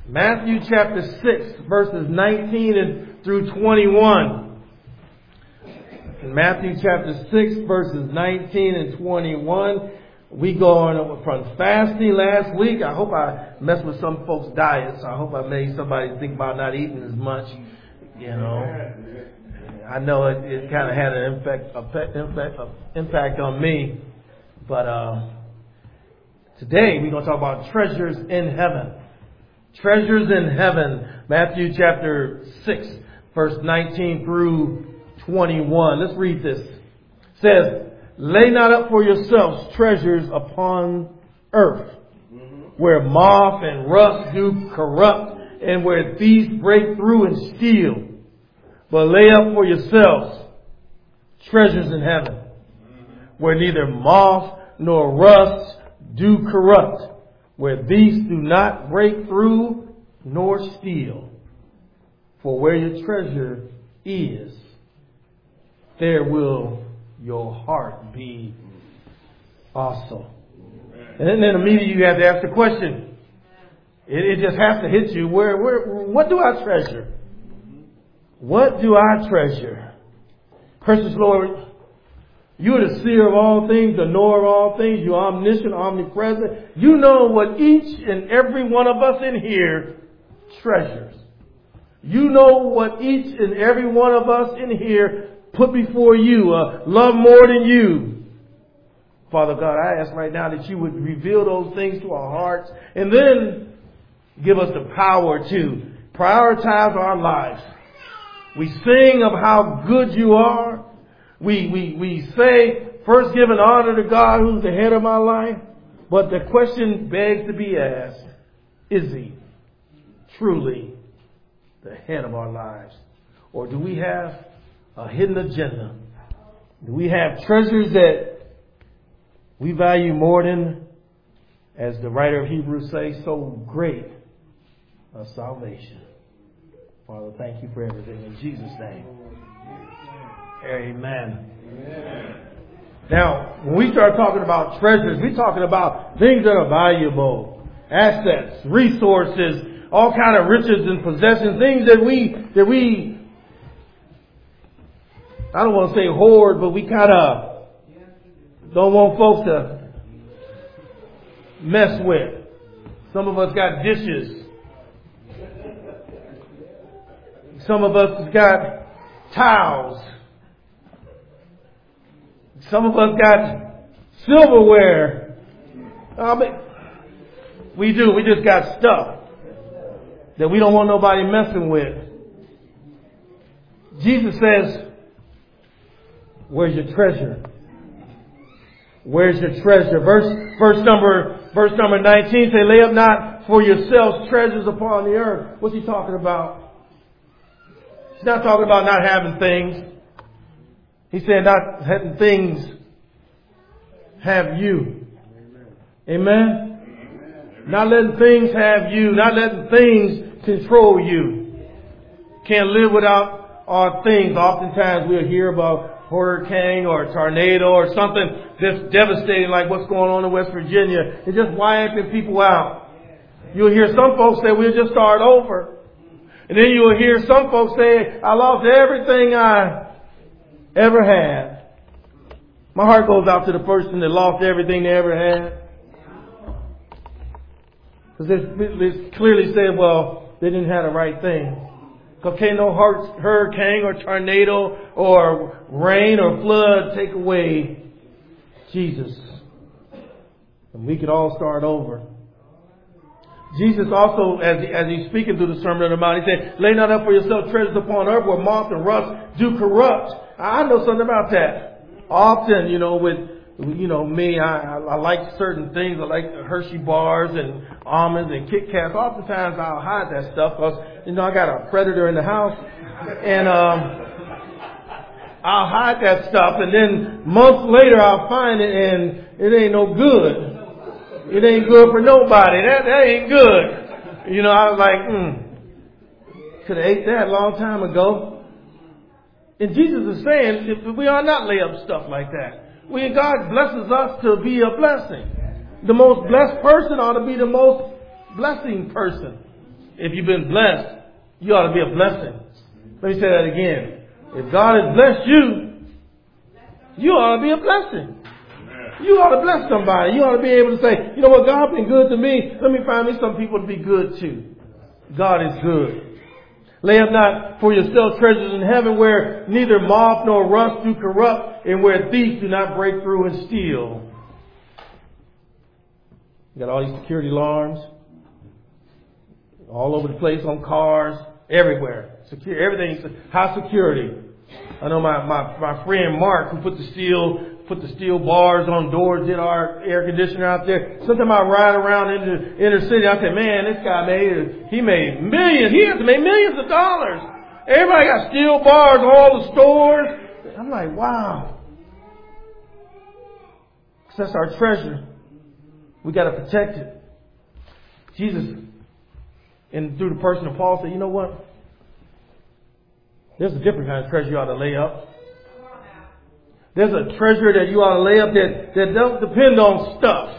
Matthew chapter 6, verses 19 and through 21. In Matthew chapter 6, verses 19 and 21. We go on from fasting last week. I hope I messed with some folks' diets. I hope I made somebody think about not eating as much. You know, I know it kind of had an impact on me. But today we're going to talk about treasures in heaven. Treasures in heaven. Matthew chapter 6, verse 19 through 21. Let's read this. It says, "Lay not up for yourselves treasures upon earth, where moth and rust do corrupt, and where thieves break through and steal. But lay up for yourselves treasures in heaven, where neither moth nor rust do corrupt, where thieves do not break through nor steal. For where your treasure is, there will your heart be also." And then immediately you have to ask the question. It just has to hit you. What do I treasure? What do I treasure? Precious Lord, you are the seer of all things, the knower of all things. You're omniscient, omnipresent. You know what each and every one of us in here treasures. You know what each and every one of us in here put before you, love more than you. Father God, I ask right now that you would reveal those things to our hearts and then give us the power to prioritize our lives. We sing of how good you are. We say, first giving honor to God who's the head of my life. But the question begs to be asked, is he truly the head of our lives? Or do we have a hidden agenda? Do we have treasures that we value more than, as the writer of Hebrews says, so great a salvation? Father, thank you for everything. In Jesus' name. Amen. Amen. Now, when we start talking about treasures, we're talking about things that are valuable, assets, resources, all kind of riches and possessions, things that we I don't want to say hoard, but we kind of don't want folks to mess with. Some of us got dishes. Some of us has got towels. Some of us got silverware. We do. We just got stuff that we don't want nobody messing with. Jesus says, where's your treasure? Where's your treasure? Verse number 19 say, "Lay up not for yourselves treasures upon the earth." What's he talking about? He's not talking about not having things. He's saying not having things have you. Amen? Not letting things have you. Not letting things control you. Can't live without our things. Oftentimes we'll hear about hurricane or a tornado or something that's devastating like what's going on in West Virginia. It's just wiping people out. You'll hear some folks say, we'll just start over. And then you'll hear some folks say, I lost everything I ever had. My heart goes out to the person that lost everything they ever had. Because it's clearly said, well, they didn't have the right thing. Because can't no hurricane or tornado or rain or flood take away Jesus. And we could all start over. Jesus also, as he's speaking through the Sermon on the Mount, he said, "Lay not up for yourself treasures upon earth where moth and rust do corrupt." I know something about that. Often, with me, I like certain things. I like Hershey bars and almonds and Kit Kats. Oftentimes I'll hide that stuff because, I got a predator in the house. And I'll hide that stuff. And then months later I'll find it and it ain't no good. It ain't good for nobody. That ain't good. I was like, could have ate that a long time ago. And Jesus is saying, we ought not lay up stuff like that. God blesses us to be a blessing. The most blessed person ought to be the most blessing person. if you've been blessed, you ought to be a blessing. Let me say that again. If God has blessed you, you ought to be a blessing. You ought to bless somebody. You ought to be able to say, you know what, God's been good to me. Let me find me some people to be good to. God is good. Lay up not for yourself treasures in heaven where neither moth nor rust do corrupt and where thieves do not break through and steal. You got all these security alarms all over the place on cars, everywhere. Everything's high security. I know my friend Mark, who put the steel bars on doors, did our air conditioner out there. Sometimes I ride around in the inner city. I say, man, this guy made millions. He has to make millions of dollars. Everybody got steel bars, all the stores. I'm like, wow. That's our treasure. We got to protect it. Jesus, and through the person of Paul, said, you know what? There's a different kind of treasure you ought to lay up. There's a treasure that you ought to lay up that don't depend on stuff.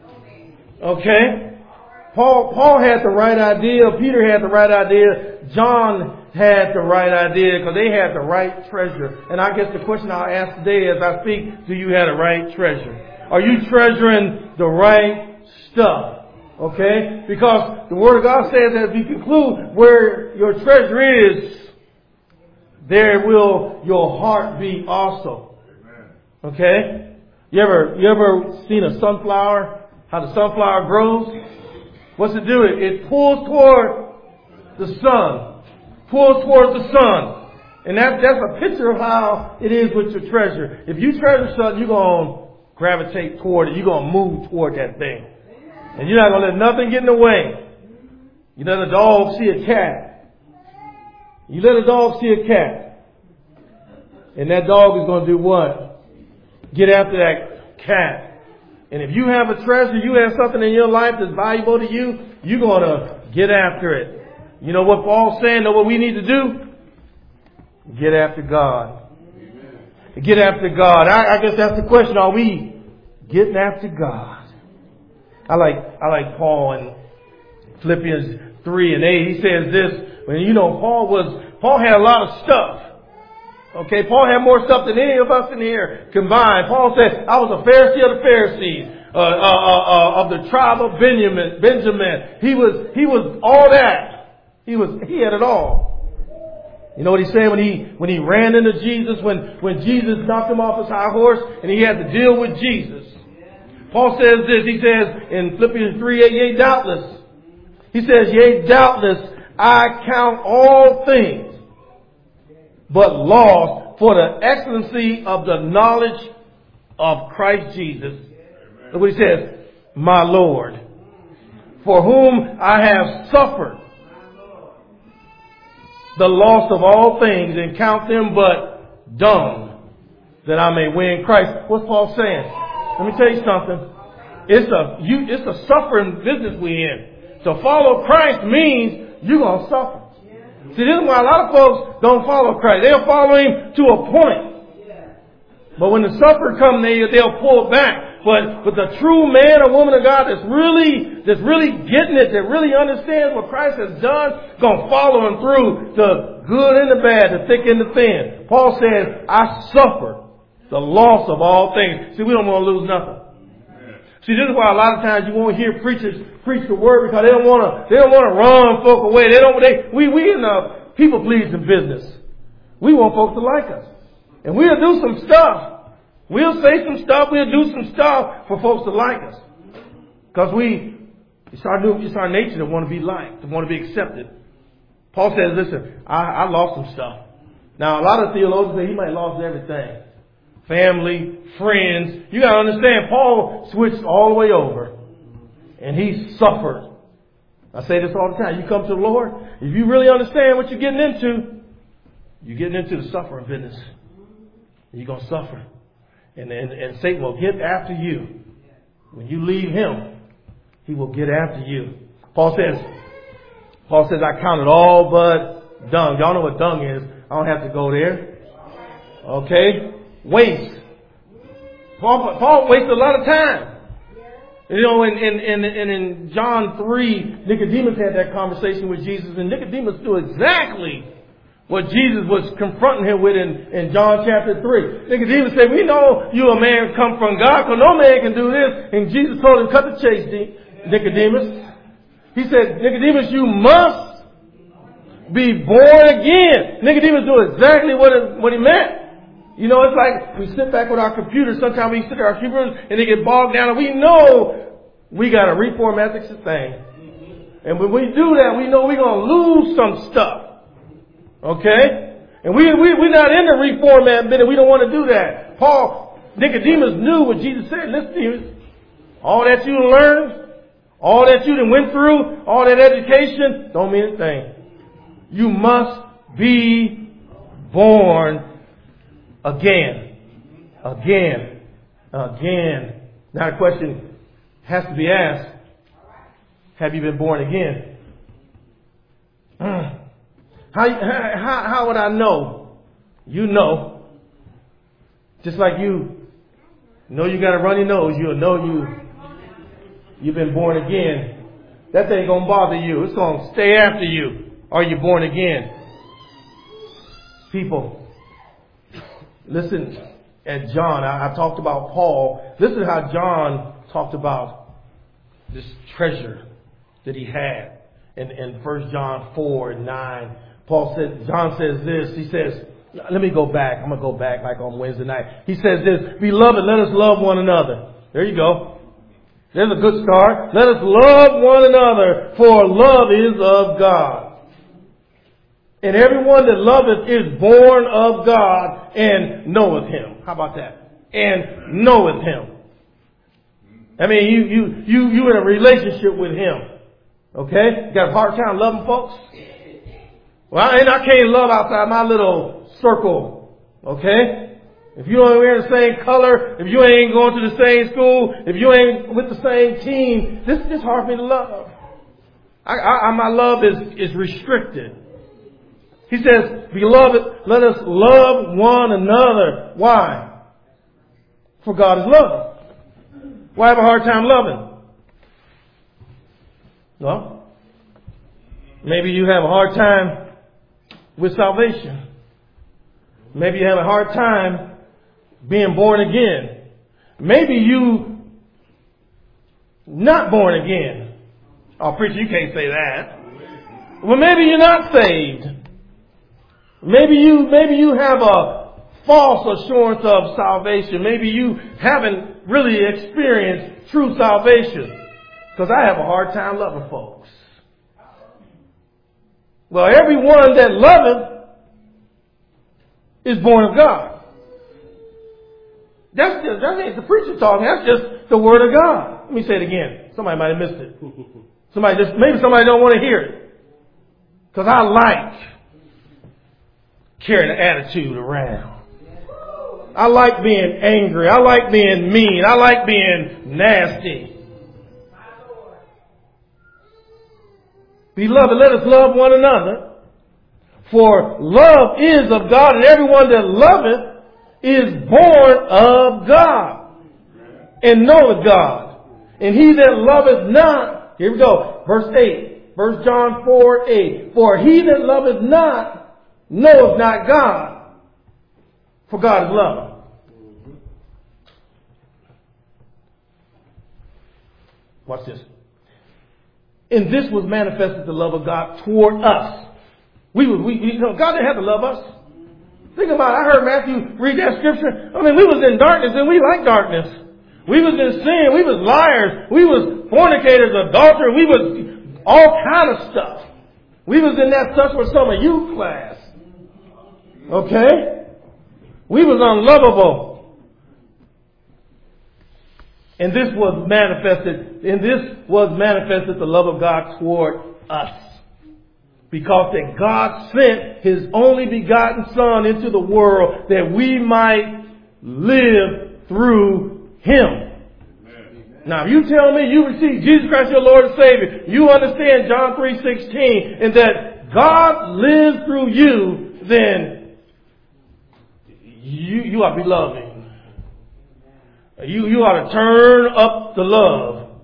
Okay? Paul had the right idea. Peter had the right idea. John had the right idea because they had the right treasure. And I guess the question I'll ask today as I speak, do you have the right treasure? Are you treasuring the right stuff? Okay? Because the Word of God says as we conclude, where your treasure is, there will your heart be also. Okay? You ever seen a sunflower? How the sunflower grows? What's it do? It pulls toward the sun. Pulls towards the sun. And that's a picture of how it is with your treasure. If you treasure something, you're going to gravitate toward it. You're going to move toward that thing. And you're not going to let nothing get in the way. You let a dog see a cat. You let a dog see a cat. And that dog is going to do what? Get after that cat. And if you have a treasure, you have something in your life that's valuable to you, you're going to get after it. You know what Paul's saying? Know what we need to do? Get after God. Get after God. I guess that's the question. Are we getting after God? I like Paul in Philippians 3 and 8. He says this. When Paul had a lot of stuff. Okay, Paul had more stuff than any of us in here combined. Paul said, I was a Pharisee of the Pharisees, of the tribe of Benjamin. He was all that. He had it all. You know what he said when he ran into Jesus, when Jesus knocked him off his high horse and he had to deal with Jesus. Paul says this, he says in Philippians 3, yea, doubtless. He says, yea, doubtless, I count all things but lost for the excellency of the knowledge of Christ Jesus. Look what he says, my Lord, for whom I have suffered the loss of all things and count them but dung, that I may win Christ. What's Paul saying? Let me tell you something. It's a suffering business we're in. To follow Christ means you're going to suffer. See, this is why a lot of folks don't follow Christ. They'll follow Him to a point. But when the suffer comes, they'll pull back. But the true man or woman of God that's really getting it, that really understands what Christ has done, gonna follow Him through the good and the bad, the thick and the thin. Paul says, I suffer the loss of all things. See, we don't want to lose nothing. See, this is why a lot of times you won't hear preachers preach the word because they don't want to run folk away. We in the people pleasing business. We want folks to like us. And we'll do some stuff. We'll say some stuff. We'll do some stuff for folks to like us. Because it's our nature to want to be liked, to want to be accepted. Paul says, listen, I lost some stuff. Now, a lot of theologians say he might have lost everything. Family, friends. You got to understand, Paul switched all the way over. And he suffered. I say this all the time. You come to the Lord, if you really understand what you're getting into the suffering business. You're going to suffer. And Satan will get after you. When you leave him, he will get after you. Paul says, I count it all but dung. Y'all know what dung is. I don't have to go there. Okay? Waste. Paul wasted a lot of time. You know, and in John 3, Nicodemus had that conversation with Jesus, and Nicodemus knew exactly what Jesus was confronting him with in John chapter 3. Nicodemus said, we know you a man come from God, because no man can do this. And Jesus told him, cut the chase, Nicodemus. He said, Nicodemus, you must be born again. Nicodemus knew exactly what he meant. You know, it's like we sit back with our computers. Sometimes we sit at our computers and they get bogged down, and we know we got to reformat the thing. And when we do that, we know we're going to lose some stuff. Okay? And we're not in the reformat bit, and we don't want to do that. Nicodemus knew what Jesus said. Listen, Nicodemus, all that you learned, all that you done went through, all that education, don't mean a thing. You must be born again. Again. Again. Now the question has to be asked, have you been born again? How would I know? You know. Just like you know you got a runny nose, you'll know you've been born again. That ain't gonna bother you. It's gonna stay after you. Are you born again? People, listen at John. I talked about Paul. Listen to how John talked about this treasure that he had in 1 John 4:9. John says this. He says, let me go back. I'm going to go back like on Wednesday night. He says this, beloved, let us love one another. There you go. There's a good start. Let us love one another, for love is of God. And everyone that loveth is born of God and knoweth him. How about that? And knoweth him. I mean, you in a relationship with him. Okay? You got a hard time loving folks? Well, I can't love outside my little circle. Okay? If you ain't wearing the same color, if you ain't going to the same school, if you ain't with the same team, this is hard for me to love. My love is restricted. He says, beloved, let us love one another. Why? For God is love. Why have a hard time loving? Well, maybe you have a hard time with salvation. Maybe you have a hard time being born again. Maybe you not born again. Oh, preacher, you can't say that. Well, maybe you're not saved. Maybe you have a false assurance of salvation. Maybe you haven't really experienced true salvation. Because I have a hard time loving folks. Well, everyone that loveth is born of God. That ain't the preacher talking. That's just the word of God. Let me say it again. Somebody might have missed it. Maybe somebody don't want to hear it. Because I like carrying an attitude around. I like being angry. I like being mean. I like being nasty. Beloved, let us love one another. For love is of God, and everyone that loveth is born of God, and knoweth God. And he that loveth not, here we go, verse 8, 1 John 4:8. For he that loveth not knoweth not God, for God is love. Watch this. And this was manifested the love of God toward us. God didn't have to love us. Think about it. I heard Matthew read that scripture. I mean, we was in darkness and we liked darkness. We was in sin. We was liars. We was fornicators, adulterers. We was all kind of stuff. We was in that Such for Summer Youth class. Okay? We was unlovable. And this was manifested the love of God toward us. Because that God sent His only begotten Son into the world that we might live through Him. Amen. Now, if you tell me you receive Jesus Christ your Lord and Savior, you understand John 3:16, and that God lives through you, then you ought to be loving. You ought to turn up the love.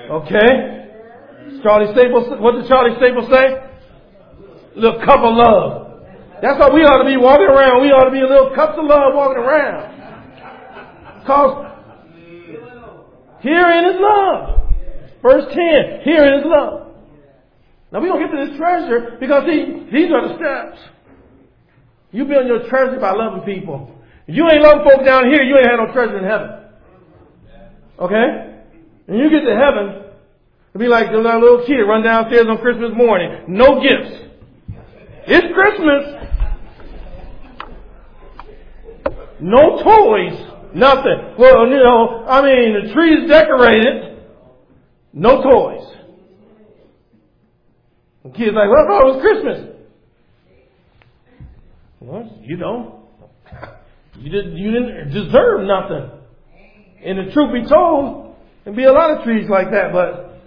Okay? Charlie Staples, what did Charlie Staples say? Little cup of love. That's what we ought to be walking around. We ought to be little cups of love walking around. Because herein is love. Verse 10, herein is love. Now we're going to get to this treasure because these are the steps. You build your treasure by loving people. If you ain't loving folks down here, you ain't had no treasure in heaven. Okay? When you get to heaven, it'll be like the little kid run downstairs on Christmas morning. No gifts. It's Christmas. No toys. Nothing. Well, the tree's decorated. No toys. The kid's like, well, I thought it was Christmas. Well, you didn't deserve nothing. And the truth be told, there'd be a lot of trees like that, but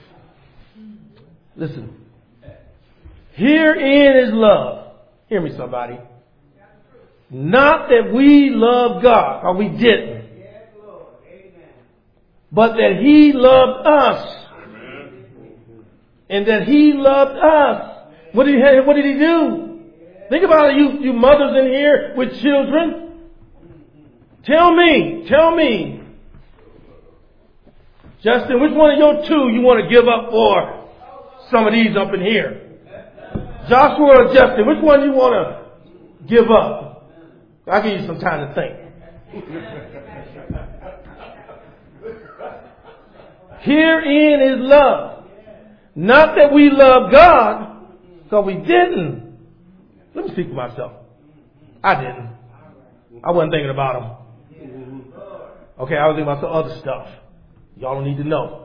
listen. Herein is love. Hear me, somebody. Not that we love God, or we didn't. But that He loved us. And that He loved us. What did He do? Think about it, you mothers in here with children. Tell me. Justin, which one of your two you want to give up for some of these up in here? Joshua or Justin, which one you want to give up? I'll give you some time to think. Herein is love. Not that we love God, because we didn't. Let me speak for myself. I didn't. I wasn't thinking about Him. Okay, I was thinking about some other stuff. Y'all don't need to know.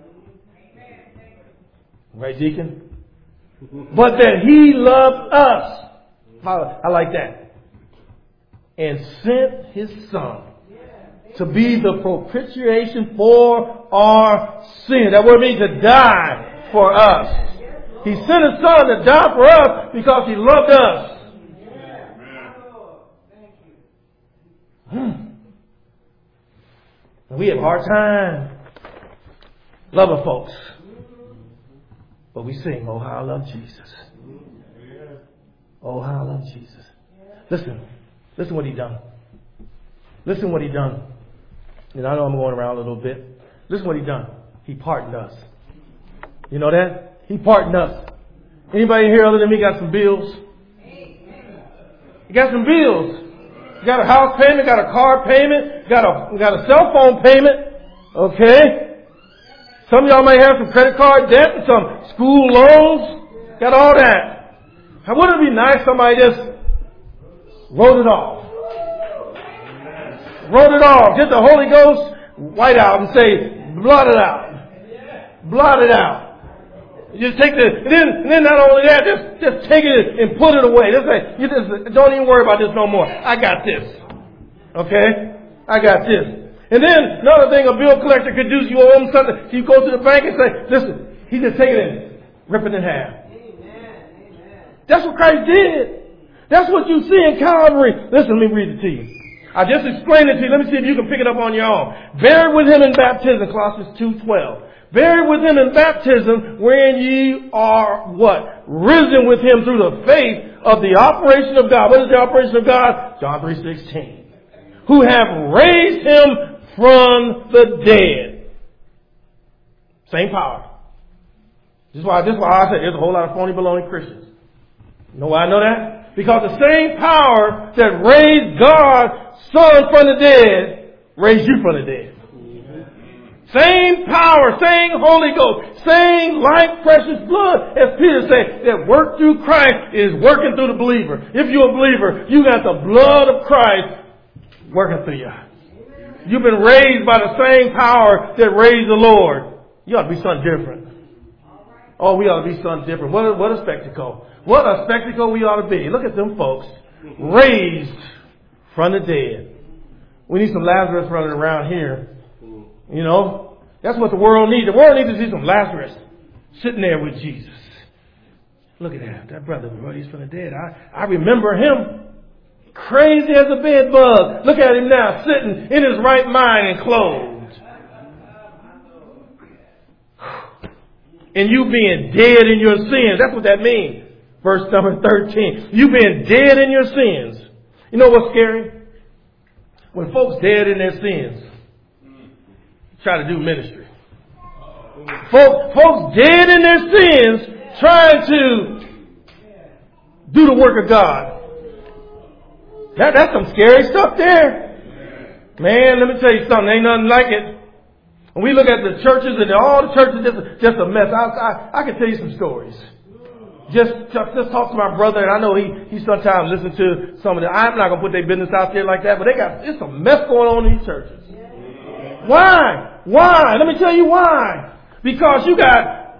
Right, Deacon? But that He loved us. I like that. And sent His Son to be the propitiation for our sin. That word means to die for us. He sent His Son to die for us because He loved us. We have a hard time loving folks. But we sing, oh, how I love Jesus. Oh, how I love Jesus. Listen what He done. Listen what He done. And I know I'm going around a little bit. Listen what He done. He pardoned us. You know that? He pardoned us. Anybody here other than me got some bills? You got some bills. You got a house payment, got a car payment, got a cell phone payment. Okay? Some of y'all may have some credit card debt and some school loans. Got all that. Now, wouldn't it be nice if somebody just wrote it off? Wrote it off. Get the Holy Ghost white out and say, blot it out. Blot it out. Just take and then not only that, just take it and put it away. Just don't even worry about this no more. I got this. Okay? I got this. And then another thing a bill collector could do, you owe him something, so you go to the bank and say, listen, he just take it and rip it in half. That's what Christ did. That's what you see in Calvary. Listen, let me read it to you. I just explained it to you. Let me see if you can pick it up on your own. Buried with Him in baptism, Colossians 2:12. Buried with Him in baptism, wherein ye are what? Risen with Him through the faith of the operation of God. What is the operation of God? John 3:16. Who have raised Him from the dead. Same power. This is why I said there's a whole lot of phony baloney Christians. You know why I know that? Because the same power that raised God's Son from the dead raised you from the dead. Same power, same Holy Ghost, same life, precious blood, as Peter said, that work through Christ is working through the believer. If you're a believer, you got the blood of Christ working through you. You've been raised by the same power that raised the Lord. You ought to be something different. Oh, we ought to be something different. What a spectacle. What a spectacle we ought to be. Look at them folks. Raised from the dead. We need some Lazarus running around here. You know, that's what the world needs. The world needs to see some Lazarus sitting there with Jesus. Look at that. That brother raised from the dead. I remember him. Crazy as a bed bug. Look at him now, sitting in his right mind and clothed. and you being dead in your sins. That's what that means. Verse number 13. You being dead in your sins. You know what's scary? When folks dead in their sins try to do ministry. Folks dead in their sins trying to do the work of God. That's some scary stuff there. Man, let me tell you something. Ain't nothing like it. When we look at the churches and all the churches just a mess. I can tell you some stories. Just talk to my brother, and I know he sometimes listens to some of the. I'm not gonna put their business out there like that, but it's a mess going on in these churches. Why? Let me tell you why. Because you got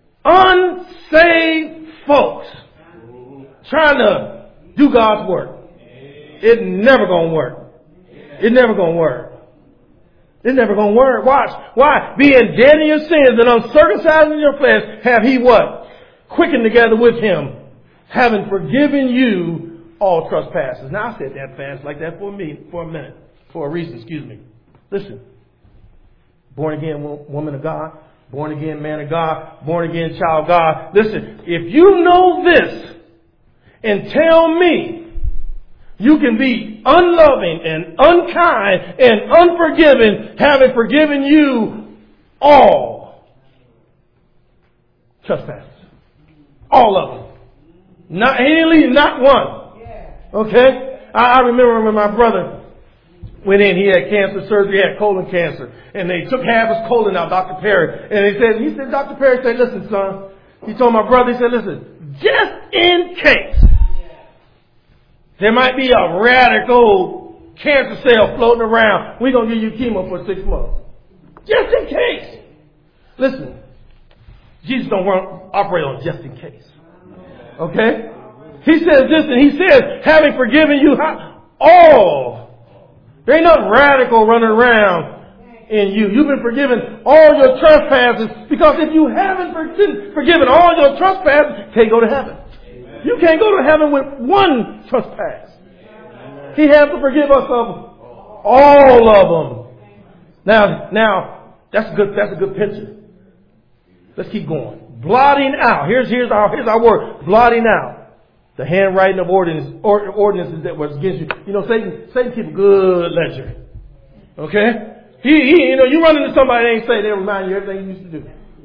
unsaved folks trying to do God's work. It's never gonna work. It's never gonna work. It's never gonna work. Watch. Why? Being dead in your sins and uncircumcised in your flesh, have he what? Quickened together with him, having forgiven you all trespasses. Now I said that fast like that for a minute, for a reason, excuse me. Listen. Born again woman of God, born again man of God, born again child of God. Listen, if you know this and tell me you can be unloving and unkind and unforgiving, having forgiven you all trespasses. All of them. Not one. Okay? I remember when my brother went in, he had cancer surgery, he had colon cancer. And they took half his colon out, Dr. Perry. And he said, Dr. Perry said, listen, son. He told my brother, he said, listen, just in case there might be a radical cancer cell floating around, we're going to give you chemo for 6 months. Just in case. Listen. Jesus don't operate on just in case. Okay? He says this, and he says, having forgiven you all. There ain't nothing radical running around in you. You've been forgiven all your trespasses, because if you haven't forgiven all your trespasses, you can't go to heaven. Amen. You can't go to heaven with one trespass. Amen. He has to forgive us of all of them. Now, that's a good picture. Let's keep going. Blotting out. Here's our word. Blotting out. The handwriting of ordinances that was against you. You know, Satan keeps a good ledger. Okay? You run into somebody that ain't saved, they'll remind you everything you used to do.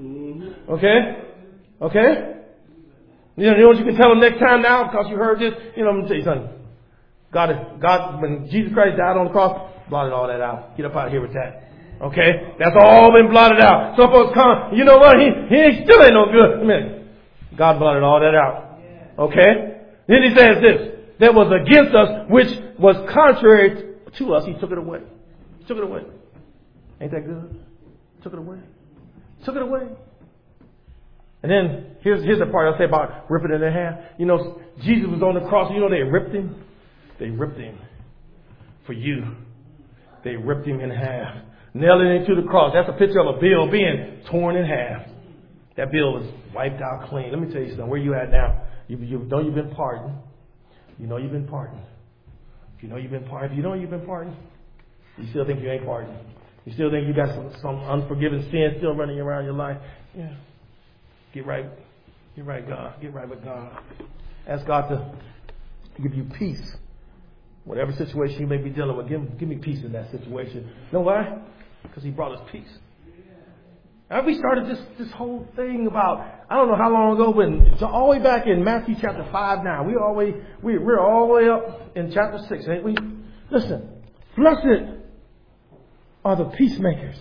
Okay? You know what you can tell them next time now because you heard this? Let me tell you something. God, when Jesus Christ died on the cross, blotted all that out. Get up out of here with that. Okay? That's all been blotted out. Some folks come, you know what? He still ain't no good. God blotted all that out. Okay? Then he says this, that was against us, which was contrary to us. He took it away. Took it away. Ain't that good? Took it away. Took it away. And then here's the part I say about ripping it in half. You know, Jesus was on the cross. You know they ripped him? They ripped him for you. They ripped him in half. Nailing him to the cross. That's a picture of a bill being torn in half. That bill was wiped out clean. Let me tell you something. Where you at now? You know you've been pardoned. You know you've been pardoned. If you know you've been pardoned, you still think you ain't pardoned. You still think you got some unforgiven sin still running around your life. Yeah. Get right. Get right, God. Get right with God. Ask God to give you peace. Whatever situation you may be dealing with, give me peace in that situation. You know why? Because he brought us peace. And we started this whole thing about, I don't know how long ago, but it's all the way back in Matthew chapter 5 now. We're all the way up in chapter 6, ain't we? Listen, blessed are the peacemakers,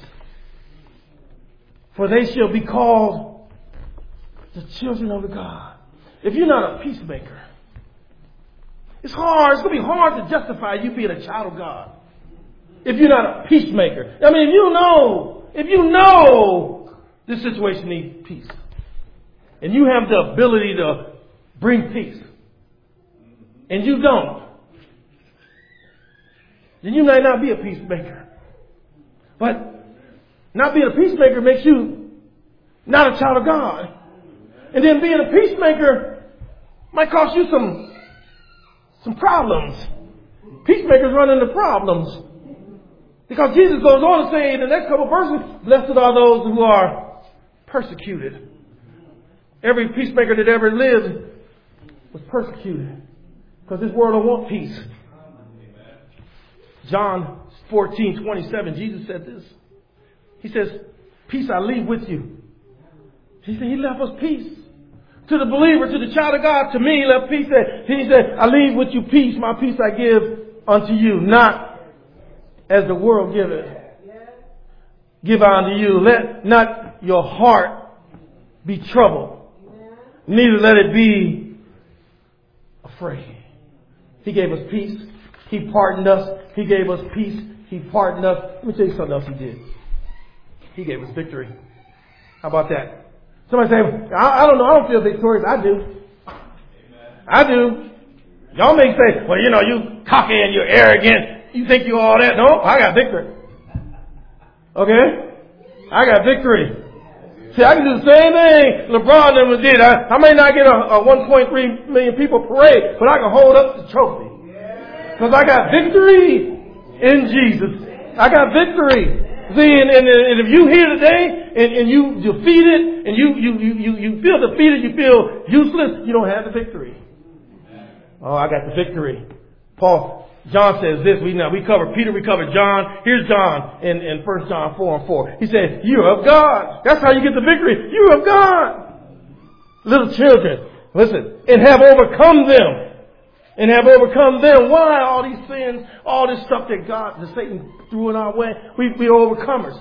for they shall be called the children of God. If you're not a peacemaker, it's hard. It's going to be hard to justify you being a child of God if you're not a peacemaker. I mean, if you know this situation needs peace, and you have the ability to bring peace, and you don't, then you might not be a peacemaker. But not being a peacemaker makes you not a child of God. And then being a peacemaker might cost you some problems. Peacemakers run into problems. Because Jesus goes on to say in the next couple of verses, blessed are those who are persecuted Every peacemaker that ever lived was persecuted because this world don't want peace. John 14:27, Jesus said this. He says, peace I leave with you. He said he left us peace. To the believer, to the child of God, to me, he left peace. He said, I leave with you peace. My peace I give unto you, not as the world giveth. Give unto you. Let not your heart be troubled, neither let it be afraid. He gave us peace. He pardoned us. He gave us peace. He pardoned us. Let me tell you something else he did. He gave us victory. How about that? Somebody say, I don't know. I don't feel victorious. I do. I do. Y'all may say, well, you cocky and you're arrogant. You think you all that. No, I got victory. Okay? I got victory. See, I can do the same thing LeBron never did. I may not get a 1.3 million people parade, but I can hold up the trophy. Because I got victory in Jesus. I got victory. See, and if you here today and you defeated and you feel defeated, you feel useless, you don't have the victory. Oh, I got the victory. John says this. We covered Peter, we covered John. Here's John in 1 John 4:4. He says, you're of God. That's how you get the victory. You're of God. Little children, listen, and have overcome them. And have overcome them. Why all these sins, all this stuff that Satan threw in our way? We are overcomers.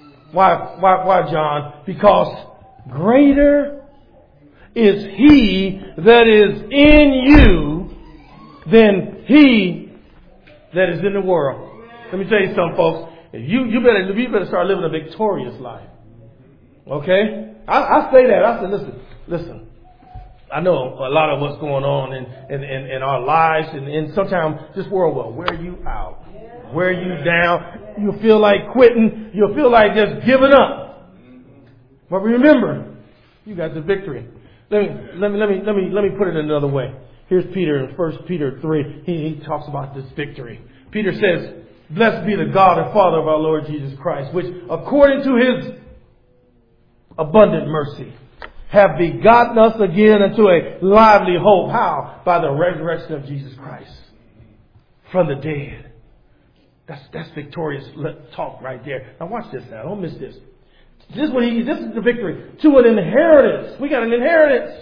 Why, John? Because greater is he that is in you than he that is in the world. Let me tell you something, folks. You better start living a victorious life. Okay? I say that. I say, listen. I know a lot of what's going on in our lives, and sometimes this world will wear you out, wear you down. You'll feel like quitting. You'll feel like just giving up. But remember, you got the victory. Let me put it another way. Here's Peter in 1 Peter 3. He talks about this victory. Peter says, blessed be the God and Father of our Lord Jesus Christ, which according to his abundant mercy have begotten us again unto a lively hope. How? By the resurrection of Jesus Christ from the dead. That's victorious talk right there. Now watch this now. Don't miss this. This is the victory. To an inheritance. We got an inheritance.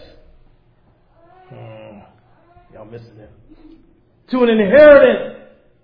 Y'all missing it. To an inheritance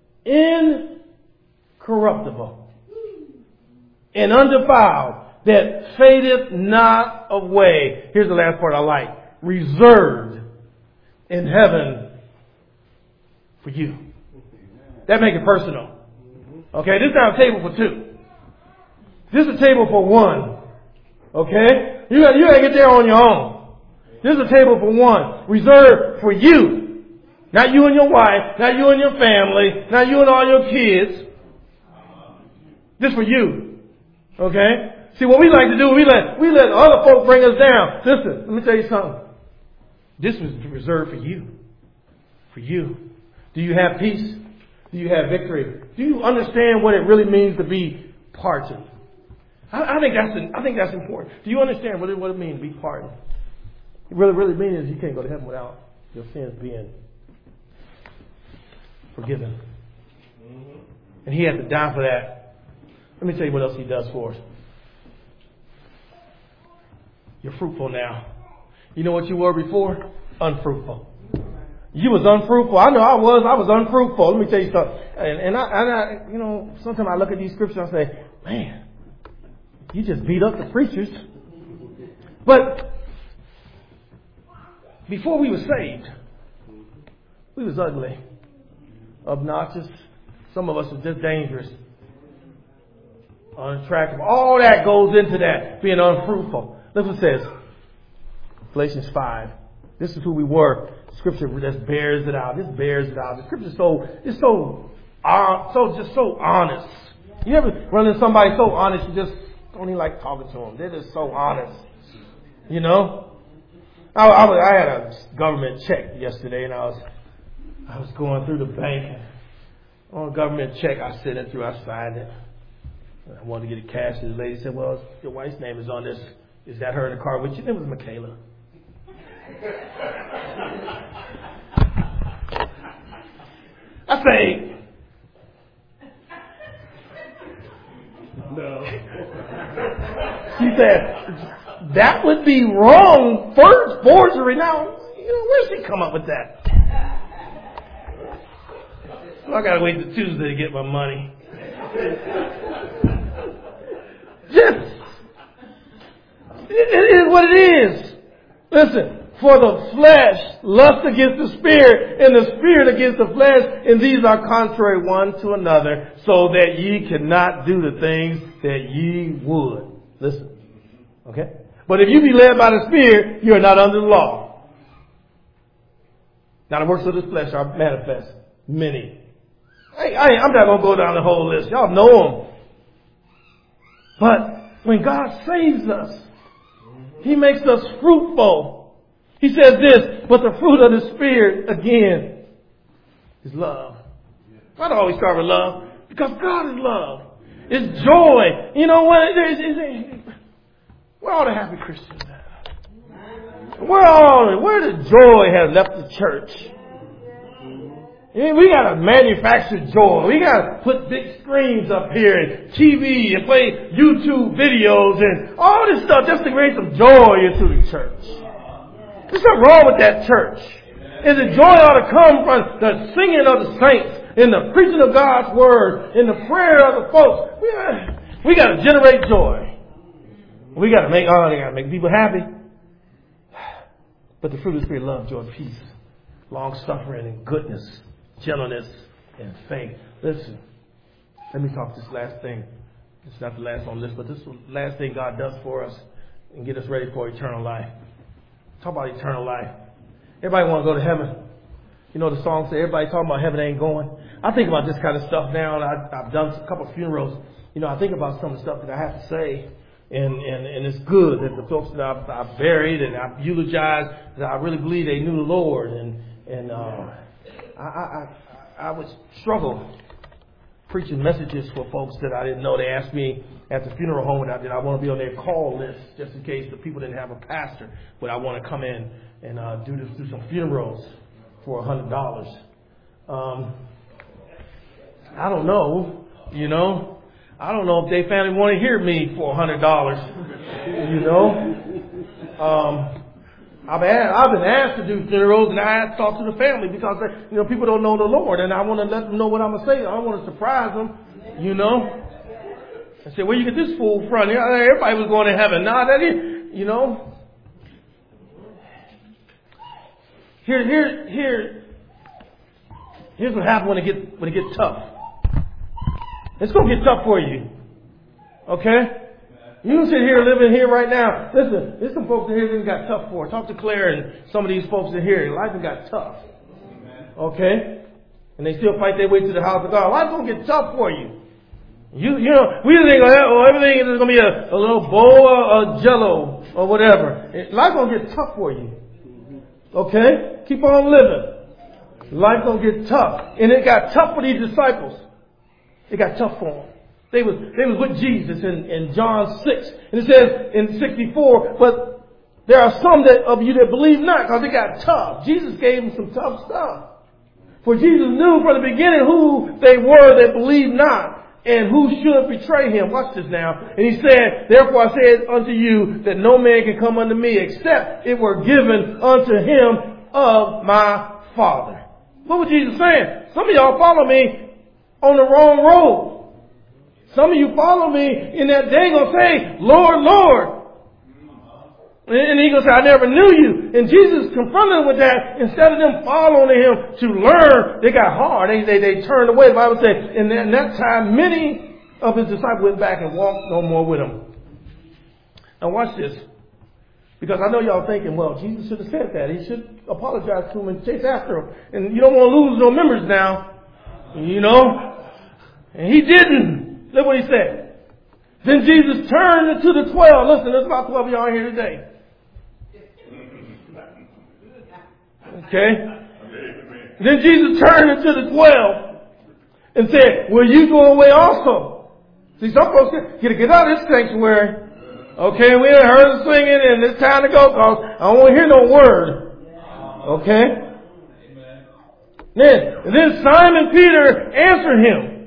incorruptible and undefiled, that fadeth not away. Here's the last part I like. Reserved in heaven for you. That makes it personal. Okay, this is not a table for two. This is a table for one. Okay? You gotta get there on your own. This is a table for one. Reserved for you. Not you and your wife. Not you and your family. Not you and all your kids. This is for you. Okay? See, what we like to do, we let other folk bring us down. Listen, let me tell you something. This was reserved for you. For you. Do you have peace? Do you have victory? Do you understand what it really means to be pardoned? I think that's important. Do you understand what it means to be pardoned? It really means you can't go to heaven without your sins being forgiven. And he had to die for that. Let me tell you what else he does for us. You're fruitful now. You know what you were before? Unfruitful. You was unfruitful. I know I was unfruitful. Let me tell you something. And I sometimes I look at these scriptures and I say, man, you just beat up the preachers. But before we were saved, we was ugly, obnoxious. Some of us was just dangerous, unattractive. All that goes into that, being unfruitful. Look what it says. Galatians 5. This is who we were. Scripture just bears it out. This bears it out. The scripture is so honest. You ever run into somebody so honest you just don't even like talking to them? They're just so honest. You know? I had a government check yesterday, and I was going through the bank. On a government check I sent it through, I signed it. I wanted to get it cashed. The lady said, well, your wife's name is on this. Is that her in the car with you? It was Michaela. I say, No. she said, that would be wrong. Forgery. Now, where'd she come up with that? Well, I got to wait till Tuesday to get my money. It is what it is. Listen. For the flesh lust against the spirit, and the spirit against the flesh, and these are contrary one to another, so that ye cannot do the things that ye would. Listen. Okay? But if you be led by the Spirit, you are not under the law. Now the works of the flesh are manifest. Many. I'm not going to go down the whole list. Y'all know them. But when God saves us, He makes us fruitful. He says this, but the fruit of the Spirit, again, is love. Why do I always start with love? Because God is love. It's joy. You know what? Where all the happy Christians at? Where the joy has left the church? We got to manufacture joy. We got to put big screens up here and TV and play YouTube videos and all this stuff just to bring some joy into the church. There's something wrong with that church. And the joy ought to come from the singing of the saints and the preaching of God's word and the prayer of the folks. We got to generate joy. We got to make people happy. But the fruit of the Spirit, love, joy, peace, long suffering and goodness, gentleness and faith. Listen, let me talk this last thing. It's not the last on the list, but this is the last thing God does for us and get us ready for eternal life. Talk about eternal life. Everybody want to go to heaven. You know the song says everybody talking about heaven ain't going. I think about this kind of stuff now, and I've done a couple of funerals. I think about some of the stuff that I have to say, and it's good that the folks that I've buried and I've eulogized, that I really believe they knew the Lord, and I would struggle preaching messages for folks that I didn't know. They asked me at the funeral home did I want to be on their call list just in case the people didn't have a pastor. Would I want to come in and do some funerals for $100? I don't know. I don't know if their family want to hear me for $100. I've been asked to do funerals, and I have to talk to the family because people don't know the Lord, and I want to let them know what I'm gonna say. I don't want to surprise them, I said, where you get this fool from? Everybody was going to heaven. Nah, that is, Here's what happens when it gets tough. It's gonna get tough for you, okay? You sit here living here right now. Listen, there's some folks in here that got tough for. Talk to Claire and some of these folks in here. Life has got tough. Okay? And they still fight their way to the house of God. Life's going to get tough for you. We think everything is going to be a little bowl of Jell-O or whatever. Life's going to get tough for you. Okay? Keep on living. Life's going to get tough. And it got tough for these disciples. It got tough for them. They was with Jesus in John 6. And it says in 64, but there are some of you that believe not because it got tough. Jesus gave them some tough stuff. For Jesus knew from the beginning who they were that believed not and who should betray him. Watch this now. And he said, therefore I said unto you that no man can come unto me except it were given unto him of my Father. What was Jesus saying? Some of y'all follow me on the wrong road. Some of you follow me in that day going to say, Lord, Lord. And he going to say, I never knew you. And Jesus confronted them with that. Instead of them following him to learn, they got hard. They turned away. The Bible says, and in that time, many of his disciples went back and walked no more with him. Now watch this. Because I know y'all thinking, well, Jesus should have said that. He should apologize to him and chase after him. And you don't want to lose no members now. And he didn't. Look what he said. Then Jesus turned to the 12. Listen, there's about 12 of y'all here today. Okay? Then Jesus turned to the 12 and said, will you go away also? See, some folks get out of this sanctuary. Okay, we ain't heard the singing and it's time to go because I don't want to hear no word. Okay? Then Simon Peter answered him.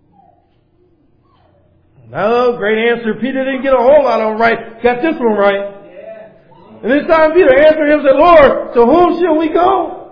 No, great answer. Peter didn't get a whole lot of them right. Got this one right. And then Simon Peter answered him and said, Lord, to whom shall we go?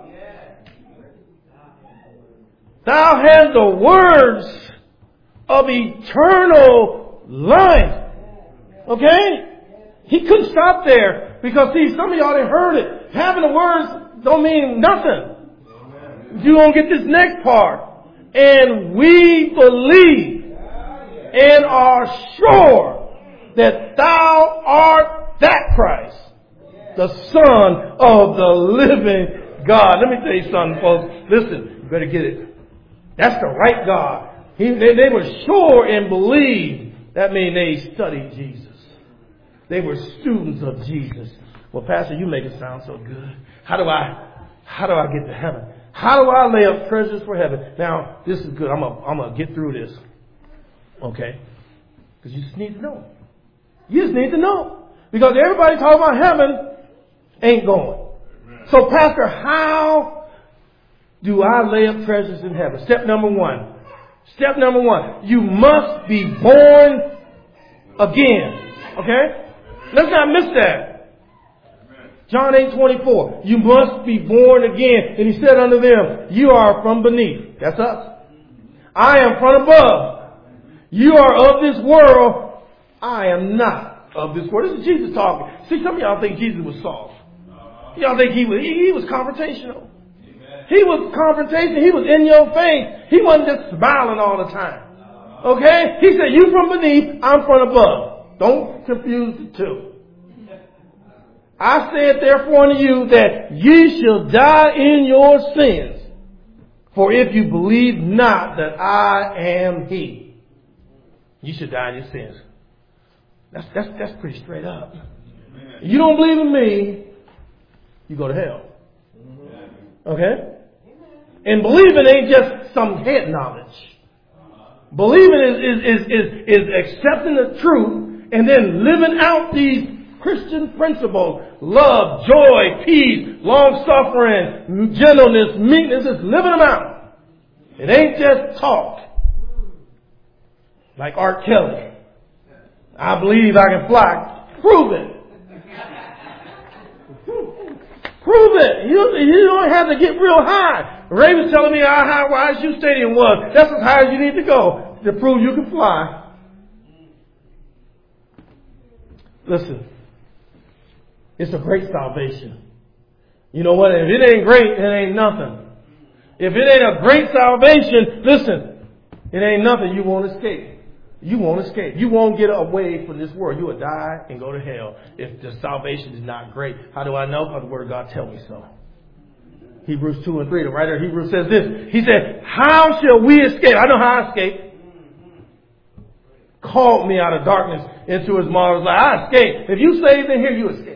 Thou hast the words of eternal life. Okay? He couldn't stop there because, see, some of y'all didn't heard it. Having the words don't mean nothing. You don't get this next part. And we believe and are sure that thou art that Christ, the Son of the living God. Let me tell you something, folks. Listen, you better get it. That's the right God. They were sure and believed. That means they studied Jesus. They were students of Jesus. Well, Pastor, you make it sound so good. How do I get to heaven? How do I lay up treasures for heaven? Now, this is good. I'm gonna get through this. Okay? Because you just need to know. You just need to know. Because everybody talking about heaven ain't going. So, Pastor, how do I lay up treasures in heaven? Step number one. Step number one. You must be born again. Okay? Let's not miss that. John 8:24. You must be born again. And he said unto them, you are from beneath. That's us. I am from above. You are of this world. I am not of this world. This is Jesus talking. See, some of y'all think Jesus was soft. Y'all think he was confrontational. He was confrontational. He was in your face. He wasn't just smiling all the time. Okay? He said, you from beneath, I'm from above. Don't confuse the two. I said therefore unto you that ye shall die in your sins. For if you believe not that I am he, you should die in your sins. That's pretty straight up. If you don't believe in me, you go to hell. Okay? And believing ain't just some head knowledge. Believing is accepting the truth and then living out these Christian principles. Love, joy, peace, long-suffering, gentleness, meekness. It's living them out. It ain't just talk. Like Art Kelly. I believe I can fly. Prove it. Prove it. You don't have to get real high. Ray was telling me how high YSU Stadium was. That's as high as you need to go to prove you can fly. Listen. It's a great salvation. You know what? If it ain't great, it ain't nothing. If it ain't a great salvation, listen, it ain't nothing. You won't escape. You won't escape. You won't get away from this world. You will die and go to hell if the salvation is not great. How do I know? Because the Word of God tells me so. Hebrews 2 and 3. The writer of Hebrews says this. He said, how shall we escape? I know how I escaped. Called me out of darkness into his marvelous light. I escaped. If you saved in here, you escaped.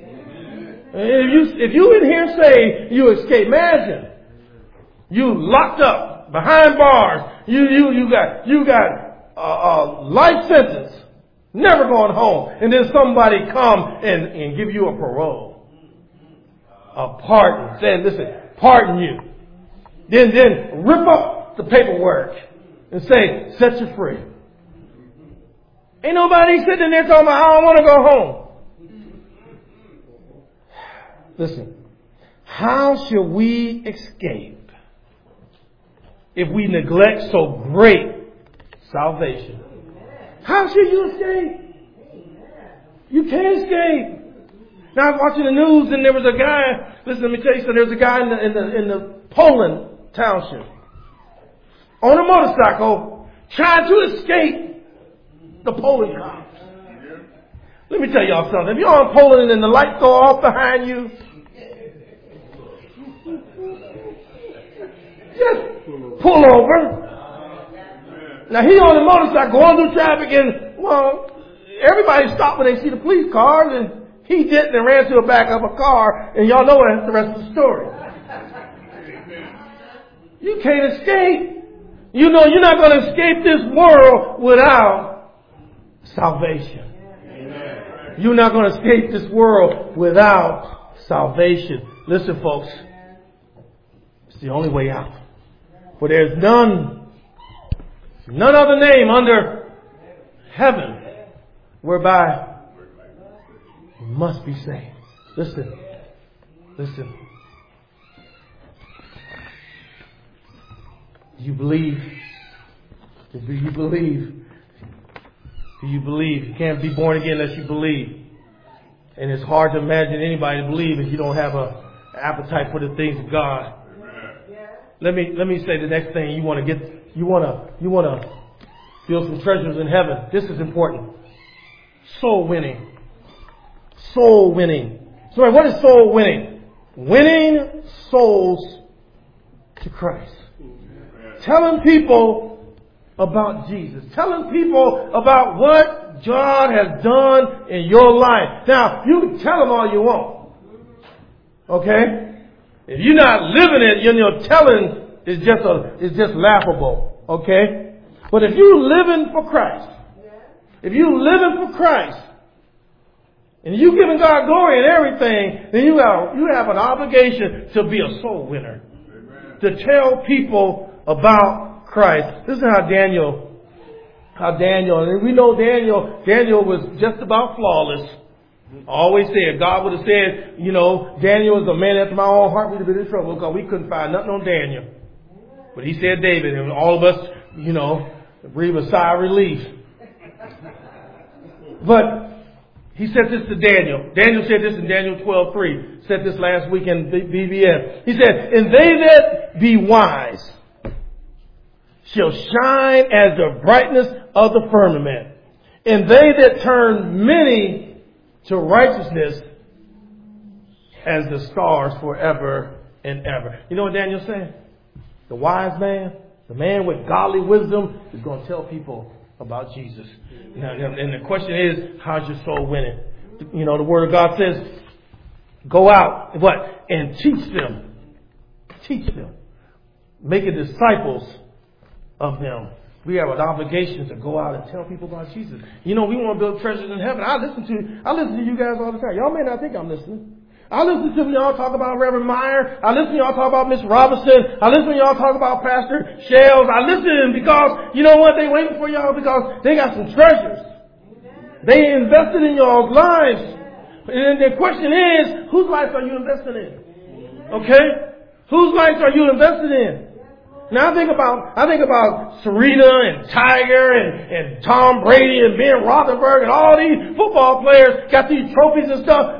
If you in here saved, you escaped. Imagine. You locked up behind bars. You got a life sentence, never going home, and then somebody come and give you a parole, a pardon, saying, listen, pardon you. Then rip up the paperwork and say, set you free. Ain't nobody sitting there talking about, I don't want to go home. Listen, how shall we escape if we neglect so great salvation? How should you escape? You can't escape. Now I was watching the news and there was a guy, listen, let me tell you something, there was a guy in the Poland township on a motorcycle trying to escape the Polish cops. Let me tell y'all something. If you're in Poland and the lights go off behind you, just pull over. Now he on the motorcycle going through traffic and, well, everybody stopped when they see the police cars and he didn't and ran to the back of a car and y'all know that's the rest of the story. You can't escape. You know you're not going to escape this world without salvation. You're not going to escape this world without salvation. Listen, folks. It's the only way out. For there's none other name under heaven whereby you must be saved. Listen. Do you believe? Do you believe? Do you believe? You can't be born again unless you believe. And it's hard to imagine anybody to believe if you don't have an appetite for the things of God. Let me say the next thing you want to build some treasures in heaven. This is important. Soul winning. Soul winning. So what is soul winning? Winning souls to Christ. Telling people about Jesus. Telling people about what God has done in your life. Now, you can tell them all you want. Okay? If you're not living it, telling is just laughable. Okay? But if you're living for Christ, and you giving God glory and everything, then you have an obligation to be a soul winner. Amen. To tell people about Christ. This is how Daniel, and we know Daniel was just about flawless. I always said, God would have said, Daniel is a man after my own heart, we'd have been in trouble because we couldn't find nothing on Daniel. But he said David, and all of us, breathe a sigh of relief. But he said this to Daniel. Daniel said this in Daniel 12:3. Said this last week in BBS. He said, and they that be wise shall shine as the brightness of the firmament. And they that turn many to righteousness as the stars forever and ever. You know what Daniel's saying? The wise man, the man with godly wisdom, is going to tell people about Jesus. Now, and the question is, how's your soul winning? The Word of God says, go out, and teach them. Teach them. Making disciples of them. We have an obligation to go out and tell people about Jesus. We want to build treasures in heaven. I listen to you guys all the time. Y'all may not think I'm listening. I listen to y'all talk about Reverend Meyer. I listen to y'all talk about Miss Robinson. I listen to y'all talk about Pastor Shells. I listen because, you know what, they waiting for y'all because they got some treasures. They invested in y'all's lives. And the question is, whose life are you invested in? Okay? Whose life are you invested in? Now I think about Serena and Tiger and Tom Brady and Ben Roethlisberger and all these football players got these trophies and stuff.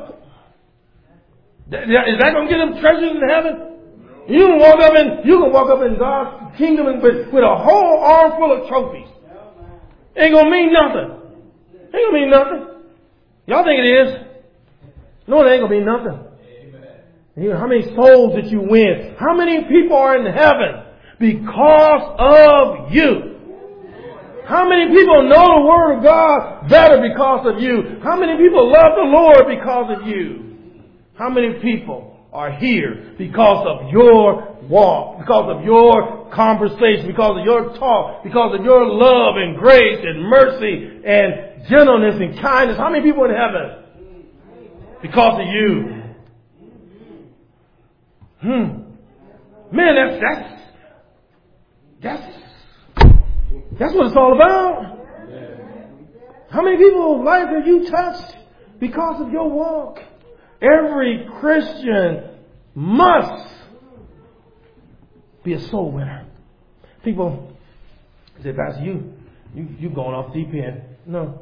Is that going to get them treasures in heaven? You can walk up in God's kingdom with a whole armful of trophies. Ain't going to mean nothing. Ain't going to mean nothing. Y'all think it is? No, it ain't going to mean nothing. Amen. How many souls did you win? How many people are in heaven because of you? How many people know the Word of God better because of you? How many people love the Lord because of you? How many people are here because of your walk, because of your conversation, because of your talk, because of your love and grace and mercy and gentleness and kindness? How many people in heaven? Because of you. Man, that's what it's all about. How many people's lives have you touched because of your walk? Every Christian must be a soul winner. People say, Pastor, you going off deep end. No.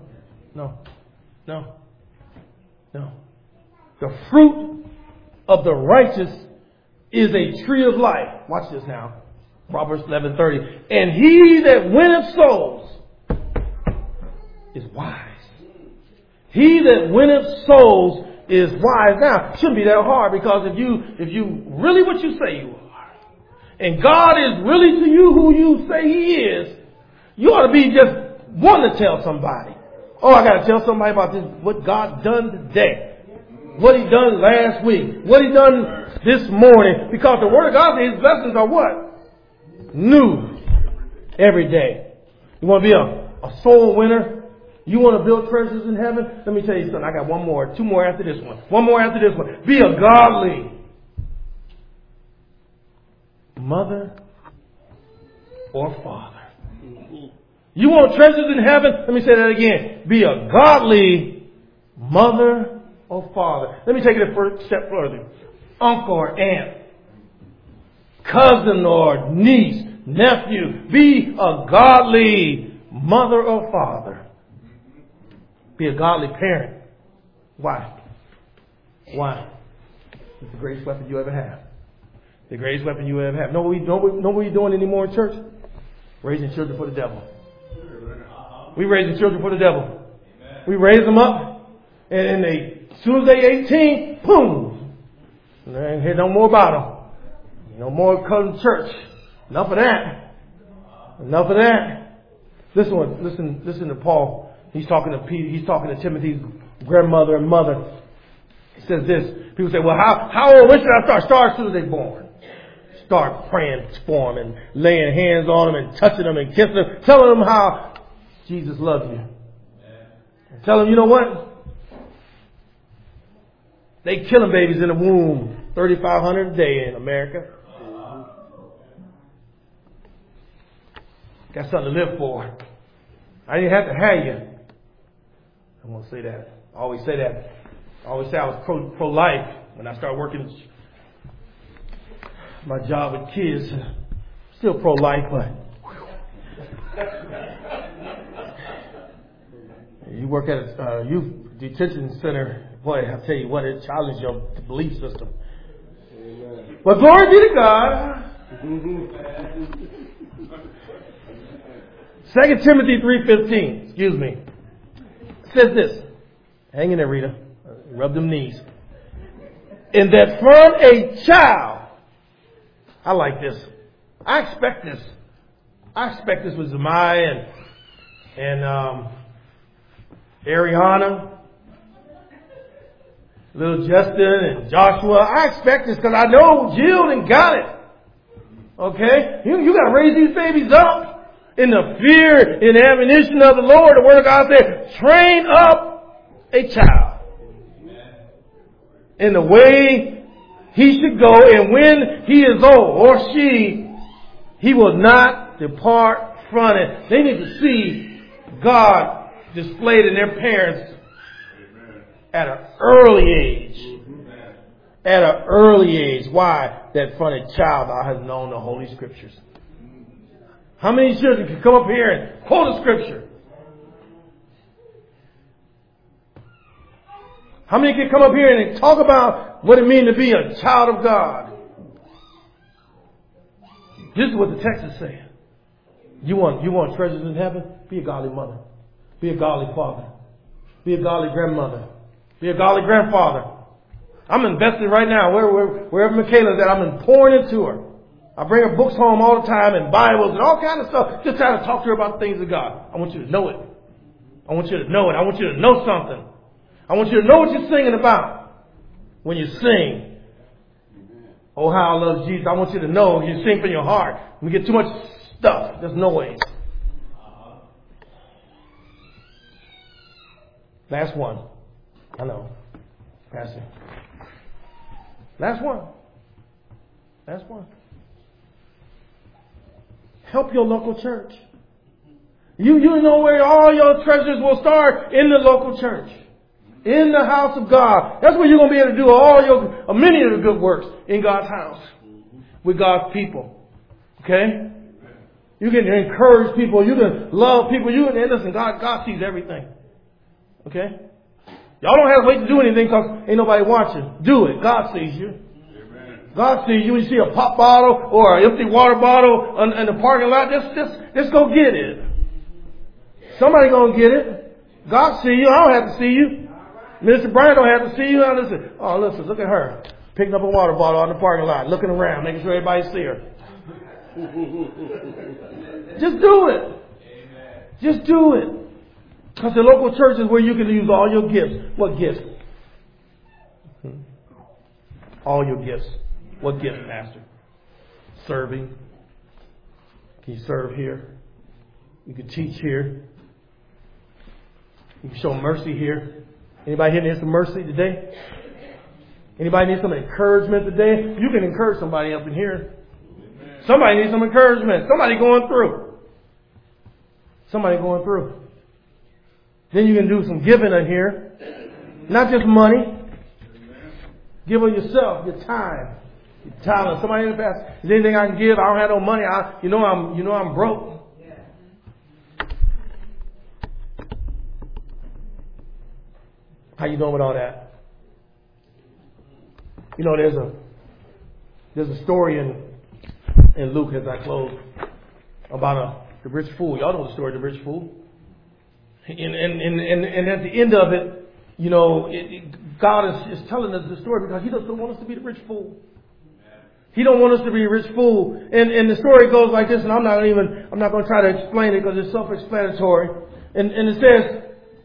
The fruit of the righteous is a tree of life. Watch this now. Proverbs 11:30. And he that winneth souls is wise. He that winneth souls is wise. Now, it shouldn't be that hard because if you really what you say you are, and God is really to you who you say He is, you ought to be just wanting to tell somebody. Oh, I got to tell somebody about this, what God done today, what He done last week, what He done this morning, because the Word of God says His blessings are what? New every day. You want to be a soul winner? You want to build treasures in heaven? Let me tell you something. I got two more after this one. One more after this one. Be a godly mother or father. You want treasures in heaven? Let me say that again. Be a godly mother or father. Let me take it a step further. Uncle or aunt, cousin or niece, nephew. Be a godly mother or father. Be a godly parent. Why? Why? It's the greatest weapon you ever have. The greatest weapon you ever have. Know what we're doing anymore in church? Raising children for the devil. We raising children for the devil. We raise them up, and as soon as they 18, boom! And I ain't hear no more about them. No more come to church. Enough of that. Enough of that. Listen to Paul. He's talking to Peter. He's talking to Timothy's grandmother and mother. He says this. People say, well, how old? When should I start? Start as soon as they're born. Start praying for them and laying hands on them and touching them and kissing them. Telling them how Jesus loves you. And tell them, you know what? They killing babies in the womb. 3,500 a day in America. Got something to live for. I didn't have to have you. I won't say that. I always say that. I always say I was pro-life when I started working my job with kids. Still pro-life, but you work at a youth detention center. Boy, I tell you what, it challenges your belief system. Amen. But glory be to God. 2 Timothy 3:15. Excuse me. It says this. Hang in there, Rita. Rub them knees. And that from a child. I like this. I expect this. I expect this with Zemaiah and Ariana, little Justin and Joshua. I expect this because I know Jill and got it. Okay? You got to raise these babies up in the fear and admonition of the Lord. The Word of God said, train up a child in the way he should go, and when he is old or he will not depart from it. They need to see God displayed in their parents at an early age. At an early age. Why? That from a child thou has known the Holy Scriptures. How many children can come up here and quote a scripture? How many can come up here and talk about what it means to be a child of God? This is what the text is saying. You want treasures in heaven? Be a godly mother. Be a godly father. Be a godly grandmother. Be a godly grandfather. I'm invested right now. Wherever Michaela's at, I'm pouring into her. I bring her books home all the time and Bibles and all kinds of stuff. Just trying to talk to her about the things of God. I want you to know it. I want you to know it. I want you to know something. I want you to know what you're singing about when you sing. Oh, how I love Jesus. I want you to know you sing from your heart. When you get too much stuff, there's noise. Last one. I know. Pastor. Last one. Last one. Help your local church. You know where all your treasures will start? In the local church. In the house of God. That's where you're going to be able to do many of the good works in God's house. With God's people. Okay? You can encourage people. You can love people. Listen, God sees everything. Okay? Y'all don't have to wait to do anything because ain't nobody watching. Do it. God sees you. God sees you. When you see a pop bottle or an empty water bottle in the parking lot, just go get it. Somebody gonna get it. God sees you. I don't have to see you. Mr. Brian don't have to see you. Listen, look at her. Picking up a water bottle on the parking lot, looking around, making sure everybody see her. Just do it. Just do it. Because the local church is where you can use all your gifts. What gifts? All your gifts. What gifts, Pastor? Serving. Can you serve here? You can teach here. You can show mercy here. Anybody here need some mercy today? Anybody need some encouragement today? You can encourage somebody up in here. Somebody needs some encouragement. Somebody going through. Somebody going through. Then you can do some giving in here. Not just money. Give of yourself, your time, your talent. Somebody in the past, is there anything I can give? I don't have no money. I'm broke. How you doing with all that? You know, there's a story in Luke, as I close, about the rich fool. Y'all know the story of the rich fool. And at the end of it, you know, God is telling us the story because He doesn't want us to be the rich fool. He don't want us to be a rich fool. And the story goes like this, and I'm not going to try to explain it because it's self-explanatory. And it says,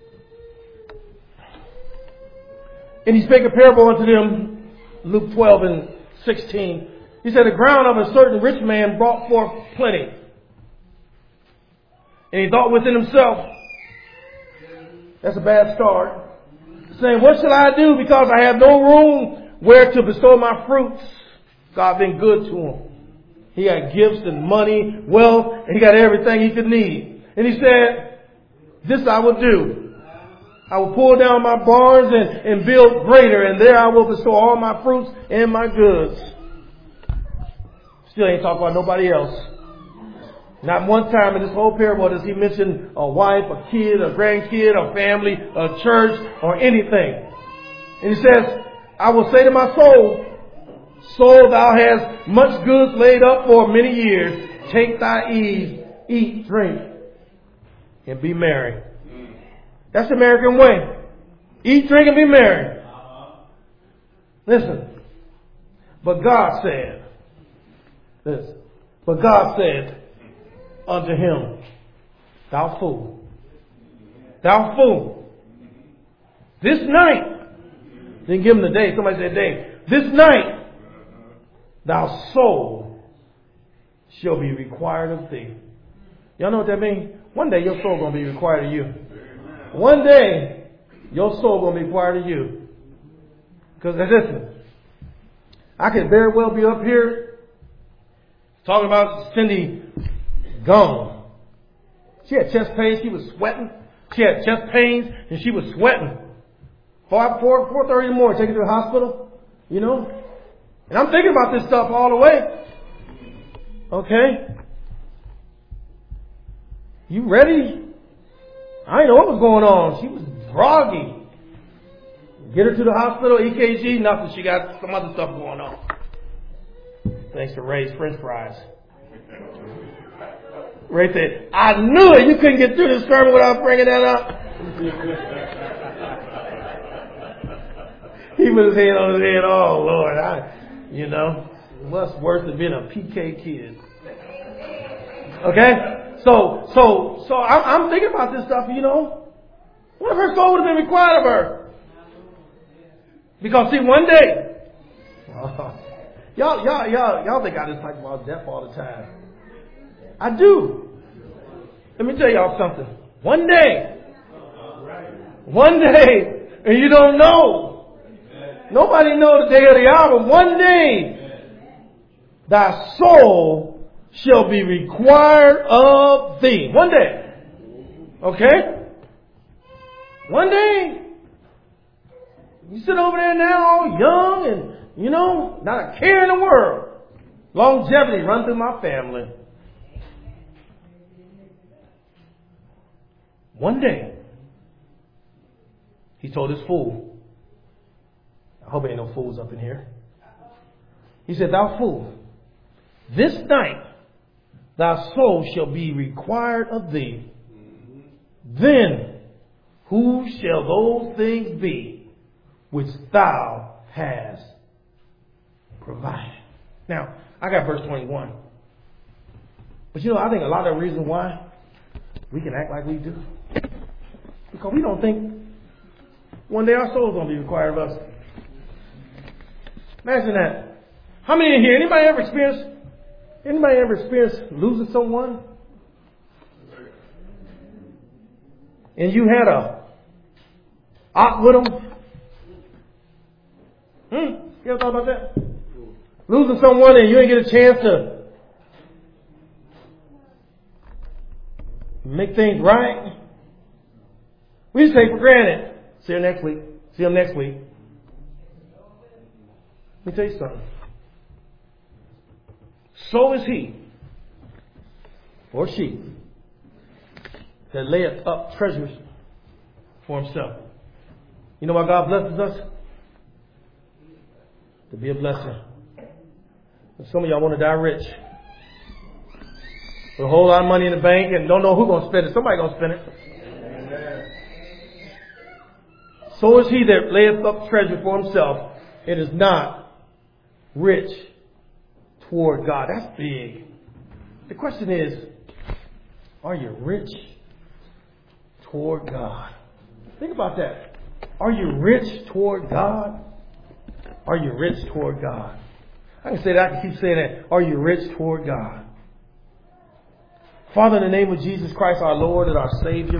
and He spake a parable unto them, Luke 12 and 16. He said, the ground of a certain rich man brought forth plenty. And he thought within himself, that's a bad start. Saying, what shall I do because I have no room where to bestow my fruits? God been good to him. He had gifts and money, wealth, and he got everything he could need. And he said, this I will do. I will pull down my barns and build greater, and there I will bestow all my fruits and my goods. Still ain't talking about nobody else. Not one time in this whole parable does he mention a wife, a kid, a grandkid, a family, a church, or anything. And he says, I will say to my soul, soul, thou hast much goods laid up for many years. Take thy ease, eat, drink, and be merry. That's the American way. Eat, drink, and be merry. Listen. But God said, listen. But God said unto him, thou fool. Thou fool. This night. Didn't give him the day. Somebody said day. This night, thou soul shall be required of thee. Y'all know what that means? One day your soul going to be required of you. One day, your soul going to be required of you. Because listen, I could very well be up here talking about Cindy gone. She had chest pains. She was sweating. She had chest pains and she was sweating. 4:30 in the morning, take her to the hospital. You know. And I'm thinking about this stuff all the way. Okay. You ready? I didn't know what was going on. She was groggy. Get her to the hospital, EKG, nothing. She got some other stuff going on. Thanks to Ray's French fries. Ray said, I knew it. You couldn't get through this sermon without bringing that up. He put his hand on his head. Oh, Lord. What's worse than being a PK kid? Okay? So I'm thinking about this stuff, you know. What if her soul would have been required of her? Because see, one day, y'all think I just talk about death all the time. I do. Let me tell y'all something. One day, and you don't know. Nobody knows the day or the hour. One day, thy soul shall be required of thee. One day. Okay? One day. You sit over there now all young and, not a care in the world. Longevity run through my family. One day, he told this fool. I hope there ain't no fools up in here. He said, thou fool, this night thy soul shall be required of thee. Then who shall those things be which thou hast provided? Now, I got verse 21. But I think a lot of the reason why we can act like we do, because we don't think one day our soul's going to be required of us. Imagine that. How many in here, anybody ever experienced losing someone? And you had a aught with them? You ever thought about that? Losing someone and you didn't get a chance to make things right. We just take for granted. See you next week. See them next week. Let me tell you something. So is he, or she, that layeth up treasures for himself. You know why God blesses us? To be a blessing. And some of y'all want to die rich. With a whole lot of money in the bank and don't know who's going to spend it. Somebody going to spend it. Amen. So is he that layeth up treasure for himself. It is not rich toward God. That's big. The question is, are you rich toward God? Think about that. Are you rich toward God? Are you rich toward God? I can say that. I can keep saying that. Are you rich toward God? Father, in the name of Jesus Christ, our Lord and our Savior.